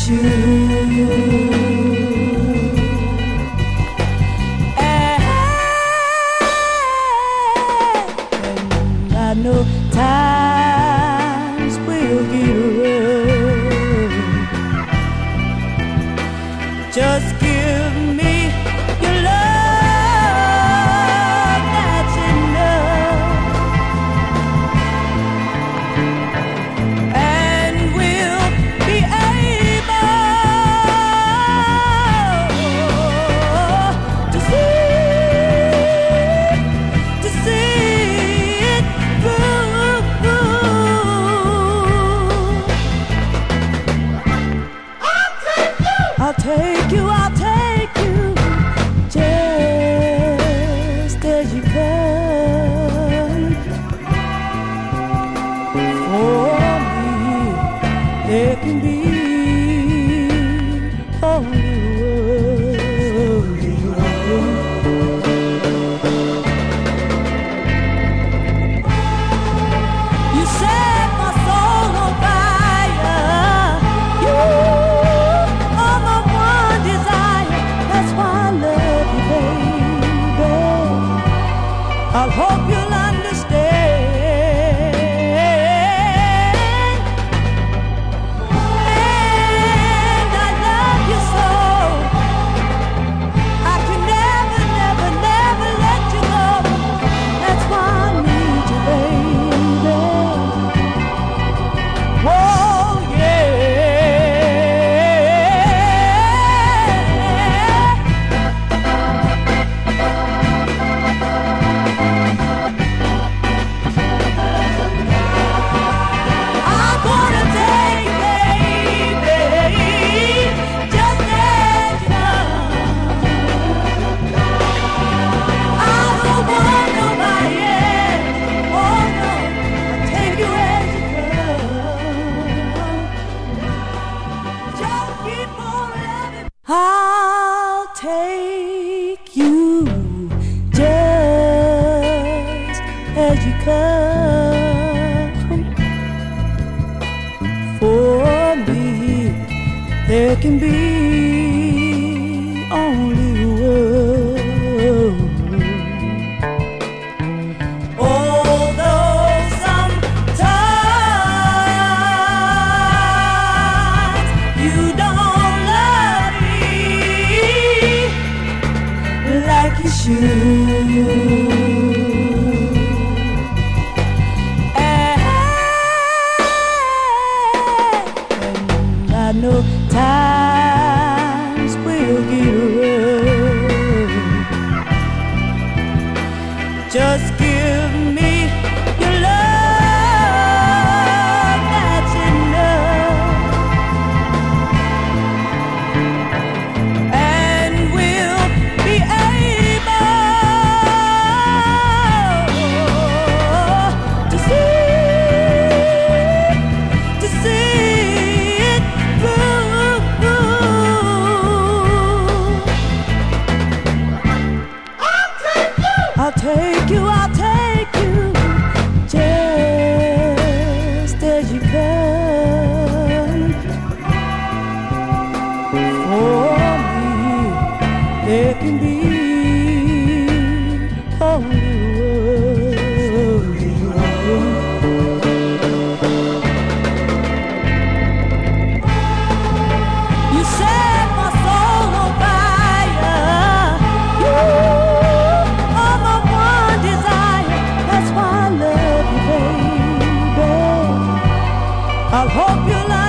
And I know times will get rough. Just give me your love, that's enough. And we'll be able to see it through. I'll take you, just as you come. For me, there can be only one. You set my soul on fire. You are my one desire. That's why I love you, baby. I hope you'll understand. And I love you so. I can never, never, never let you go. That's why I need you, baby. Oh, yeah. I'm gonna take you, baby, just as you come. I don't want nobody else. Oh no, I'll take you as you come. Just keep on loving. I'll take you just as you come. For me, there can be only one. Although sometimes you don't love me like you should. And I know times will get rough. Just give me your love, that's enough. And we'll be able to see it through. I'll take you, just as you come. For me, there can be only one. You set my soul on fire. You are my one desire. That's why I love you, baby. I hope you'll